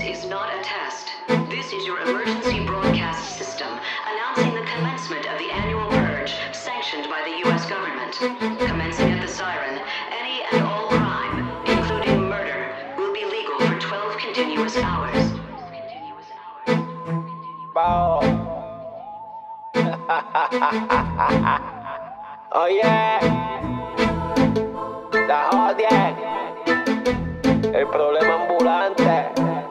is not a test. This is your emergency broadcast system announcing the commencement of the annual purge sanctioned by the U.S. government. Commencing at the siren, any and all crime, including murder, will be legal for 12 continuous hours. Bao. Oye, la odia. El problema ambulante.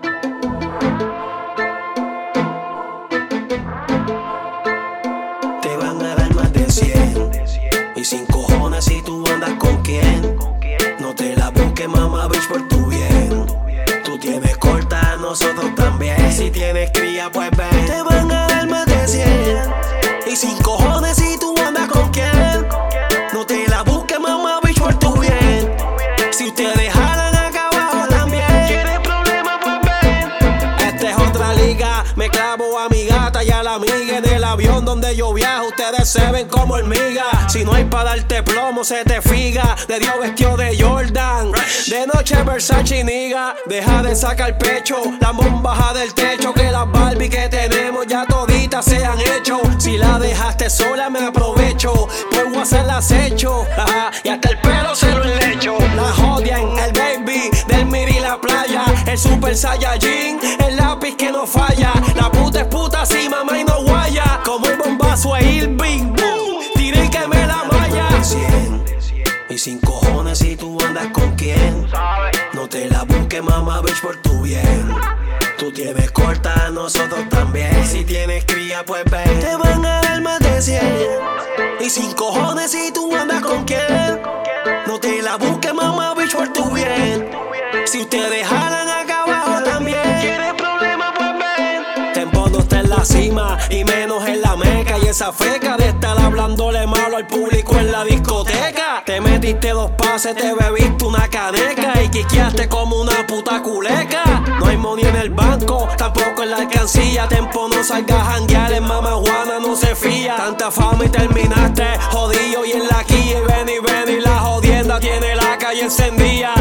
Te van a dar más de 100 y sin cojones si tú andas con quién. No te la busques, mamá, bitch, por tu bien. Tú tienes corta, nosotros también. Si tienes cría, pues ven. Te van a dar más de 100 y sin cojones si tú andas con quién. No te la busques, mamá, bitch, por tu bien. Si ustedes jalan acá abajo también. ¿Quieres problemas? Pues ven. Esta es otra liga. Me clavo a mi gata y a la amiga en el avión donde yo viajo. Ustedes se ven como hormigas. Si no hay para darte plomo, se te figa. De Dios vestido de Jordan. De noche Versace y niga. Deja de sacar pecho. La bombaja del techo. Que las Barbie que tenemos ya toditas se han hecho. Si la dejaste sola me aprovecho. Por WhatsApp las hecho. Y hasta el pelo se lo enlecho. La odian, el baby del Miri la playa. El super saiyajin, el lápiz que no falla. La puta es puta sí, mamá y no guaya. Como el bombazo es Irving, boom. Tiré que me la malla. 100 y sin cojones si tú andas con quién. No te la busques, mamá, bitch, por tu bien. Tú tienes corta, nosotros también. Si tienes cría, pues ven. Te van a dar más de 100 y sin cojones si tú andas con quién. No te la busques, mamá, bitch, por tu bien. Si ustedes jalan acá abajo también. ¿Quieres problemas? Pues ven. Tempo no está en la cima y menos en la meca. Y esa feca de estar hablándole malo al público en la discoteca. Te metiste 2 pases, te bebiste una caneca y quiqueaste como una puta culeca. No hay money en el banco, tampoco en la alcancía. Tempo no salgas a janguear, en Mama Juana no se fía. Tanta fama y terminaste jodido y en la quilla. Y ven y la jodienda tiene la calle encendida.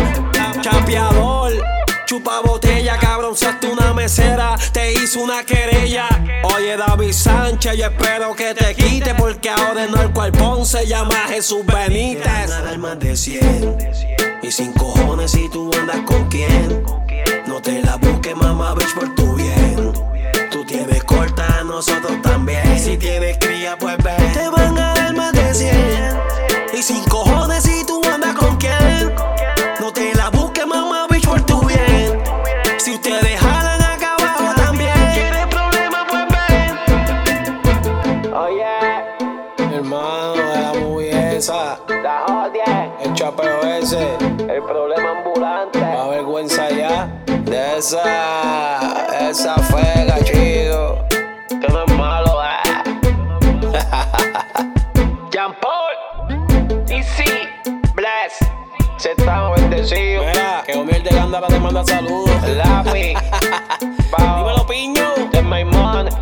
Chapeador, chupa botella, cabronzaste una mesera, te hizo una querella. Oye, David Sánchez, yo espero que te quite, porque ahora en el cuerpón se llama Jesús Benítez. Te van a dar más de 100 y sin cojones si tú andas con quién. No te la busques, mamá, bitch, por tu bien. Tú tienes corta, nosotros también. Si tienes cría, pues ven. Te van a dar más de 100 y sin cojones si tú andas con quién. No te la busques, mamá, bitch, por tu bien. Si ustedes jalan acá abajo también. ¿Quieres problemas? Pues ven. Oye, hermano de la movie esa, la odia. El chapeo ese, el problema ambulante. La vergüenza ya de esa fega, chico. Que no es malo, Jean Paul, DC, Bless. Se estamos bendecidos. Mira, que Omier de Ganda te manda saludos. Lapi, Dímelo, Piño. De my money.